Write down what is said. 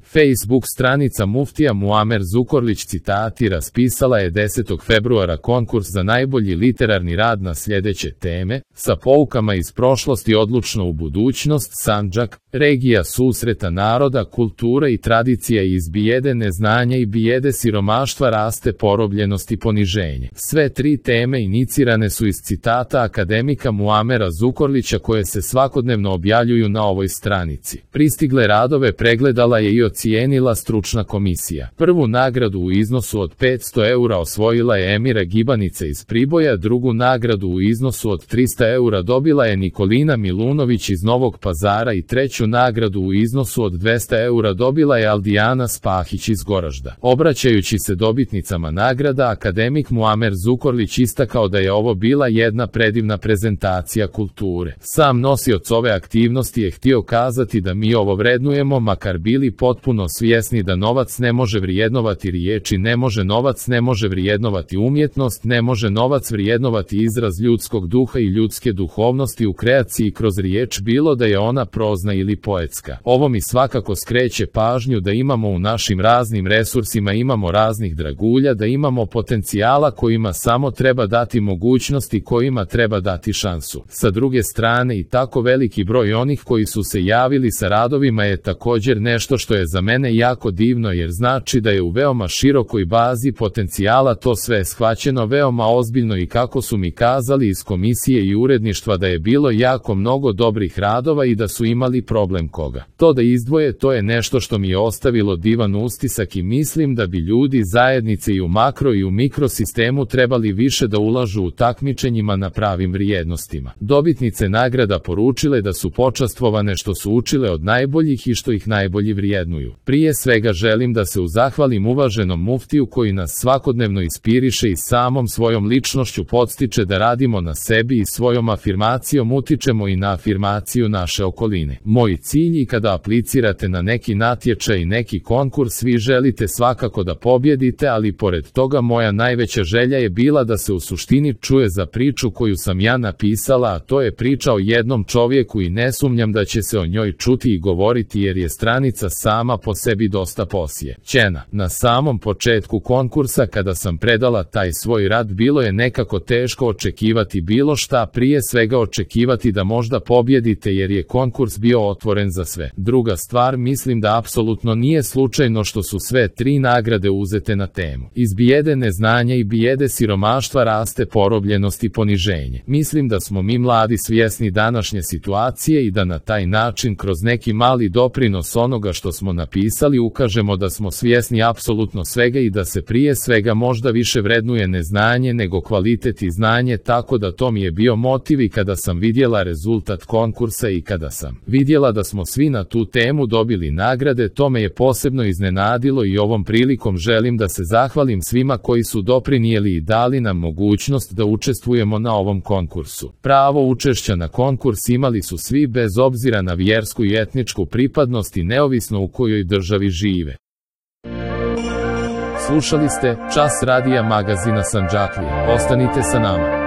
Facebook stranica muftija Muamer Zukorlić citati raspisala je 10. februara konkurs za najbolji literarni rad na sljedeće teme, sa poukama iz prošlosti odlučno u budućnost, Sandžak, regija susreta naroda, kultura i tradicija, iz bijede neznanja i bijede siromaštva raste porobljenost i poniženje. Sve tri teme inicirane su iz citata akademika Muamera Zukorlića koje se svakodnevno objavljuju na ovoj stranici. Pristigle radove pregledala je i ocijenila stručna komisija. Prvu nagradu u iznosu od 500 eura osvojila je Emira Gibanica iz Priboja, drugu nagradu u iznosu od 300 eura dobila je Nikolina Milunović iz Novog Pazara i treću nagradu u iznosu od 200 eura dobila je Aldijana Spahić iz Goražda. Obraćajući se dobitnicama nagrada, akademik Muamer Zukorlić istakao da je ovo bila jedna predivna prezentacija kulture. Sam nosioc ove aktivnosti je htio kazati da mi ovo vrednujemo, makar bili potpuno svjesni da novac ne može vrijednovati riječi, novac ne može vrijednovati umjetnost, ne može novac vrijednovati izraz ljudskog duha i ljudske duhovnosti u kreaciji kroz riječ, bilo da je ona prozna ili poetska. Ovo mi svakako skreće pažnju da imamo u našim raznim resursima, imamo raznih dragulja, da imamo potencijala kojima samo treba dati mogućnosti, kojima treba dati šansu. Sa druge strane, i tako veliki broj onih koji su se javili sa radovima je također nešto što je za mene jako divno, jer znači da je u veoma širokoj bazi potencijala to sve shvaćeno veoma ozbiljno i kako su mi kazali iz komisije i uredništva da je bilo jako mnogo dobrih radova i da su imali problem koga to da izdvoje, to je nešto što mi je ostavilo divan utisak i mislim da bi ljudi zajednice i u makro i u mikrosistemu trebali više da ulažu u takmičenjima na pravim vrijednostima. Dobitnice nagrada poručile da su počastvovane što su učile od najboljih i što ih najbolji vrijednuju. Prije svega želim da se zahvalim uvaženom muftiju koji nas svakodnevno inspiriše i samom svojom ličnošću podstiče da radimo na sebi i svojom afirmacijom utičemo i na afirmaciju naše okoline. Moj cilj i kada aplicirate na neki natječaj i neki konkurs, vi želite svakako da pobjedite, ali pored toga moja najveća želja je bila da se u suštini čuje za priču koju sam ja napisala, a to je priča o jednom čovjeku i ne sumnjam da će se o njoj čuti i govoriti jer je stranica sama po sebi dosta posjećena. Na samom početku konkursa kada sam predala taj svoj rad bilo je nekako teško očekivati bilo šta, prije svega očekivati da možda pobjedite jer je konkurs bio otvoren za sve. Druga stvar, mislim da apsolutno nije slučajno što su sve tri nagrade uzete na temu. Iz bijede neznanja i bijede siromaštva raste porobljenost i poniženje. Mislim da smo mi mladi svjesni današnje situacije i da na taj način kroz neki mali doprinos onoga što smo napisali ukažemo da smo svjesni apsolutno svega i da se prije svega možda više vrednuje neznanje nego kvalitet i znanje, tako da to mi je bio motiv i kada sam vidjela rezultat konkursa i kada sam vidjela da smo svi na tu temu dobili nagrade, to me je posebno iznenadilo i ovom prilikom želim da se zahvalim svima koji su doprinijeli i dali nam mogućnost da učestvujemo na ovom konkursu. Pravo učešća na konkurs imali su svi bez obzira na vjersku i etničku pripadnost i neovisno u kojoj državi žive. Slušali ste Čas radija magazina Sandžaklije. Ostanite sa nama.